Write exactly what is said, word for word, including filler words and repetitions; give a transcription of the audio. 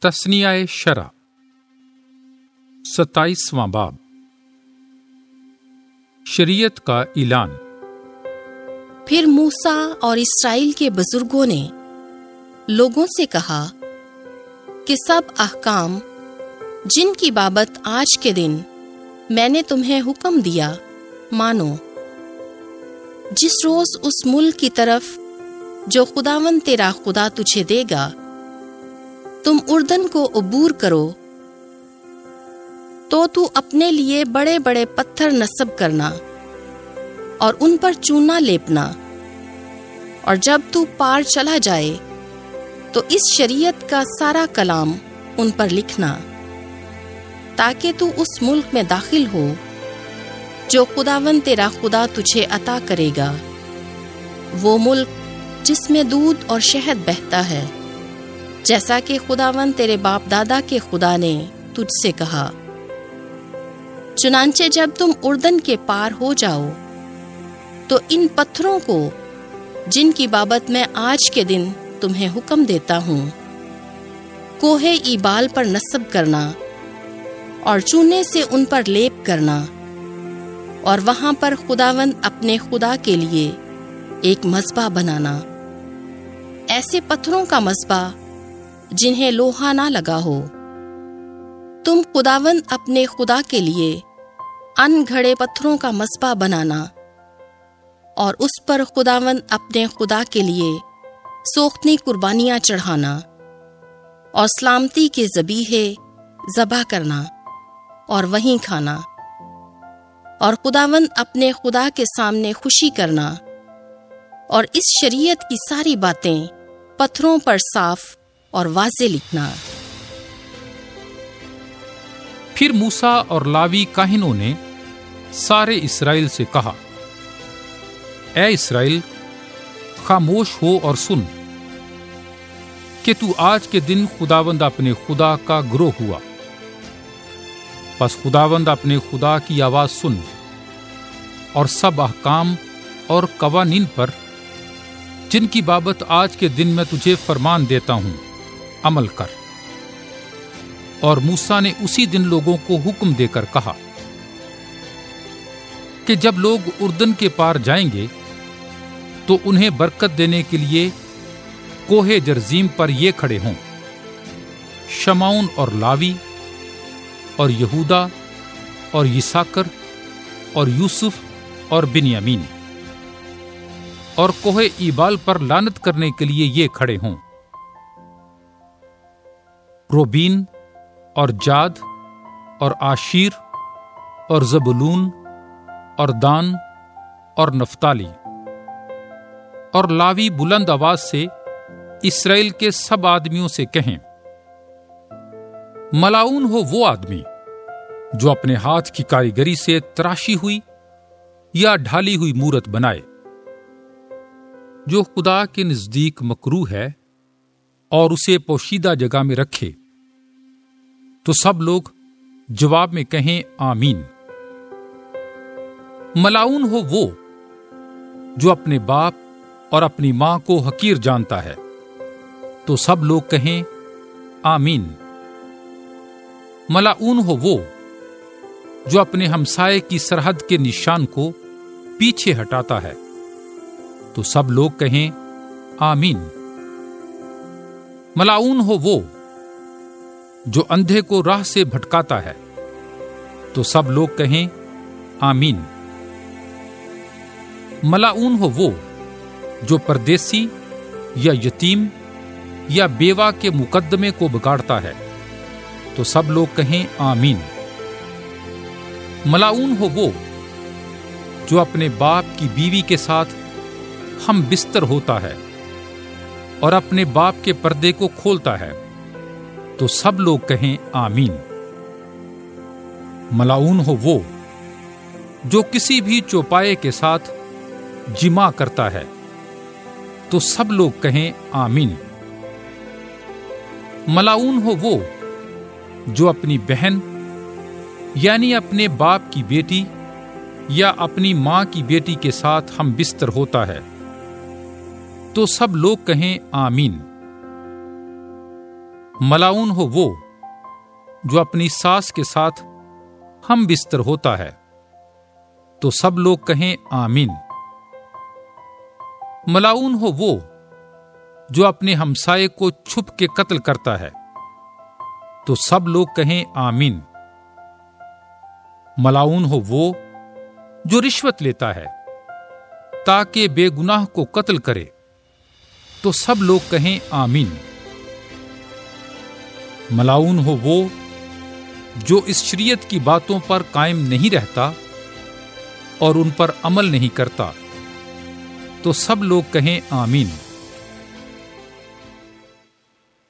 تثنیہ شرع ستائیسواں باب شریعت کا اعلان۔ پھر موسیٰ اور اسرائیل کے بزرگوں نے لوگوں سے کہا کہ سب احکام جن کی بابت آج کے دن میں نے تمہیں حکم دیا مانو۔ جس روز اس ملک کی طرف جو خداوند تیرا خدا تجھے دے گا تم اردن کو عبور کرو تو تو اپنے لیے بڑے بڑے پتھر نصب کرنا اور ان پر چونا لیپنا، اور جب تو پار چلا جائے تو اس شریعت کا سارا کلام ان پر لکھنا، تاکہ تو اس ملک میں داخل ہو جو خداوند تیرا خدا تجھے عطا کرے گا، وہ ملک جس میں دودھ اور شہد بہتا ہے، جیسا کہ خداوند تیرے باپ دادا کے خدا نے تجھ سے کہا۔ چنانچہ جب تم اردن کے پار ہو جاؤ تو ان پتھروں کو جن کی بابت میں آج کے دن تمہیں حکم دیتا ہوں کوہ ایبال پر نصب کرنا اور چونے سے ان پر لیپ کرنا، اور وہاں پر خداوند اپنے خدا کے لیے ایک مذبح بنانا، ایسے پتھروں کا مذبح جنہیں لوہا نہ لگا ہو۔ تم خداوند اپنے خدا کے لیے ان گھڑے پتھروں کا مذبح بنانا، اور اس پر خداوند اپنے خدا کے لیے سوختنی قربانیاں چڑھانا اور سلامتی کے ذبیحے ذبح کرنا اور وہیں کھانا، اور خداوند اپنے خدا کے سامنے خوشی کرنا، اور اس شریعت کی ساری باتیں پتھروں پر صاف اور واضح لکھنا۔ پھر موسیٰ اور لاوی کاہنوں نے سارے اسرائیل سے کہا، اے اسرائیل، خاموش ہو اور سن کہ تو آج کے دن خداوند اپنے خدا کا گروہ ہوا۔ پس خداوند اپنے خدا کی آواز سن اور سب احکام اور قوانین پر جن کی بابت آج کے دن میں تجھے فرمان دیتا ہوں عمل کر۔ اور موسیٰ نے اسی دن لوگوں کو حکم دے کر کہا کہ جب لوگ اردن کے پار جائیں گے تو انہیں برکت دینے کے لیے کوہ جرزیم پر یہ کھڑے ہوں، شمعون اور لاوی اور یہودا اور یساکر اور یوسف اور بنیامین، اور کوہ ایبال پر لعنت کرنے کے لیے یہ کھڑے ہوں، روبین اور جاد اور آشیر اور زبولون اور دان اور نفتالی۔ اور لاوی بلند آواز سے اسرائیل کے سب آدمیوں سے کہیں، ملعون ہو وہ آدمی جو اپنے ہاتھ کی کاریگری سے تراشی ہوئی یا ڈھالی ہوئی مورت بنائے، جو خدا کے نزدیک مکروہ ہے، اور اسے پوشیدہ جگہ میں رکھے۔ تو سب لوگ جواب میں کہیں آمین۔ ملعون ہو وہ جو اپنے باپ اور اپنی ماں کو حقیر جانتا ہے۔ تو سب لوگ کہیں آمین۔ ملعون ہو وہ جو اپنے ہمسائے کی سرحد کے نشان کو پیچھے ہٹاتا ہے۔ تو سب لوگ کہیں آمین۔ ملعون ہو وہ جو اندھے کو راہ سے بھٹکاتا ہے۔ تو سب لوگ کہیں آمین۔ ملعون ہو وہ جو پردیسی یا یتیم یا بیوہ کے مقدمے کو بگاڑتا ہے۔ تو سب لوگ کہیں آمین۔ ملعون ہو وہ جو اپنے باپ کی بیوی کے ساتھ ہم بستر ہوتا ہے اور اپنے باپ کے پردے کو کھولتا ہے۔ تو سب لوگ کہیں آمین۔ ملعون ہو وہ جو کسی بھی چوپائے کے ساتھ جمع کرتا ہے۔ تو سب لوگ کہیں آمین۔ ملعون ہو وہ جو اپنی بہن یعنی اپنے باپ کی بیٹی یا اپنی ماں کی بیٹی کے ساتھ ہم بستر ہوتا ہے۔ تو سب لوگ کہیں آمین۔ ملاؤن ہو وہ جو اپنی ساس کے ساتھ ہم بستر ہوتا ہے۔ تو سب لوگ کہیں آمین۔ ملاؤن ہو وہ جو اپنے ہمسائے کو چھپ کے قتل کرتا ہے۔ تو سب لوگ کہیں آمین۔ ملاؤن ہو وہ جو رشوت لیتا ہے تاکہ بے گناہ کو قتل کرے۔ تو سب لوگ کہیں آمین۔ ملاؤن ہو وہ جو اس شریعت کی باتوں پر قائم نہیں رہتا اور ان پر عمل نہیں کرتا۔ تو سب لوگ کہیں آمین۔